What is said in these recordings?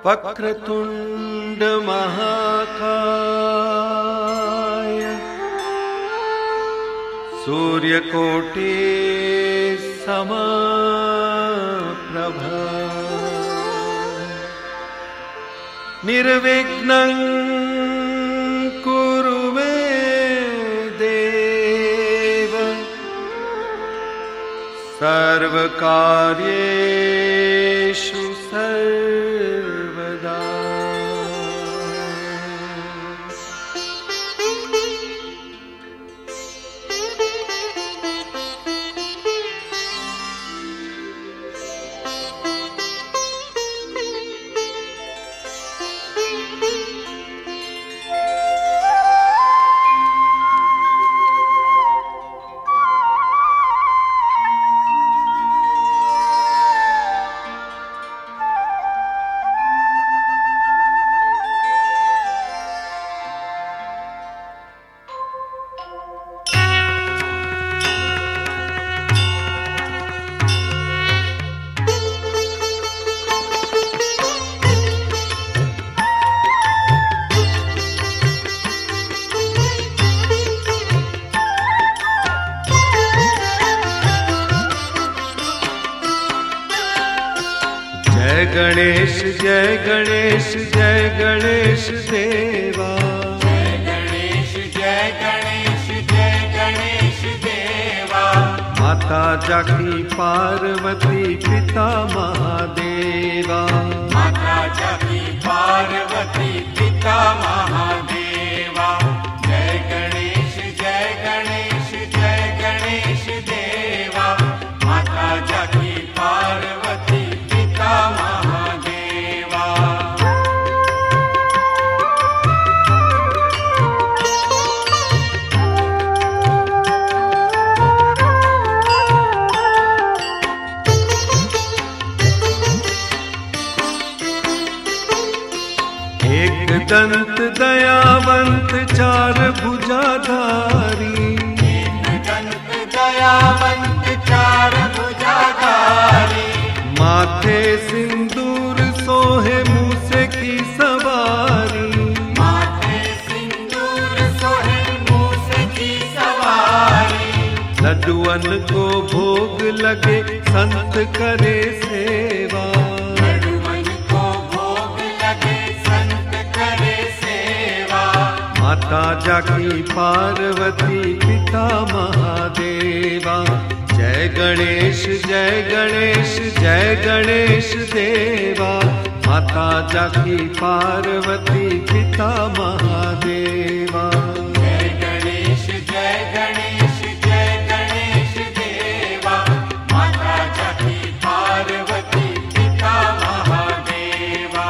वक्रतुंड महाकाय सूर्यकोटि समप्रभ निर्विघ्नं कुरु मे देव सर्वकार्येषु सर्वदा। जय गणेश जय गणेश देवा। जय गणेश जय गणेश जय गणेश देवा। माता जाकी पार्वती पिता महादेवा। माता जाकी पार्वती पिता महादेवा। जय गणेश जय गणेश जय गणेश देवा। माता जाकी पार्वती पिता महादेवा। एक दंत दयावंत चार भुजाधारी। एक दंत दयावंत चार भुजाधारी। माथे सिंदूर सोहे मूसे की सवारी। माथे सिंदूर सोहे मूसे की सवारी। लड्डुअन को भोग लगे संत करे सेवा। लड्डुअन को भोग लगे संत करे सेवा। माता जाकी पार्वती पिता महादेवा। जय गणेश जय गणेश जय गणेश देवा। माता जाकी पार्वती पिता महादेवा। जय गणेश जय गणेश जय गणेश देवा। माता जाकी पार्वती पिता महादेवा।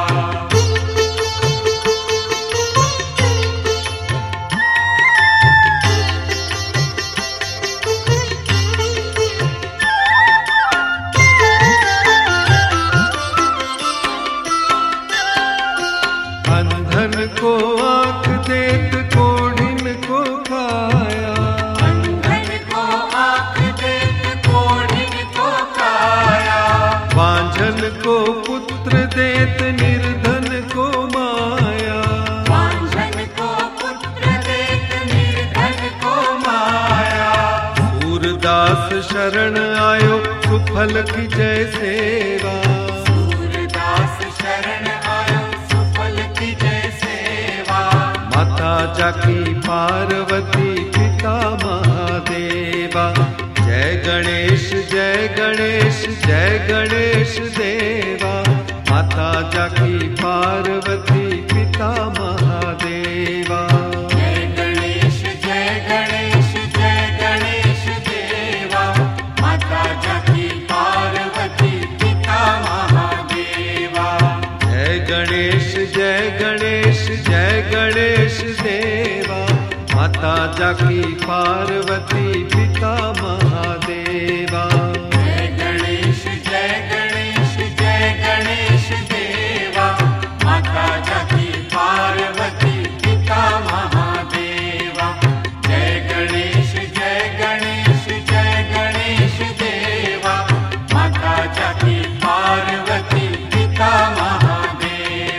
अंधन को आँख देत कोढ़िन को काया। अंधन को आँख देत कोढ़िन को काया। बांझन को पुत्र देत निर्धन को माया। बांझन को पुत्र देत निर्धन को माया। सूरदास शरण आयो सुफल की जय सेवा। सूरदास शरण आयो सुफल की जय सेवा। माता जाकी पार्वती पिता महादेवा। जय गणेश जय गणेश जय गणेश देवा। माता जाकी पार्वती पिता महादेवा। जय गणेश जय गणेश जय गणेश देवा। माता जाकी पार्वती पिता महादेवा। जय गणेश जय गणेश जय गणेश देवा। माता जाकी पार्वती पिता महादेवा। जय गणेश जय गणेश जय गणेश देवा। माता जाकी पार्वती पिता महादेवा। जय गणेश जय गणेश जय गणेश देवा। माता जाकी पार्वती पिता महादेवा।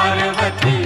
पार्वती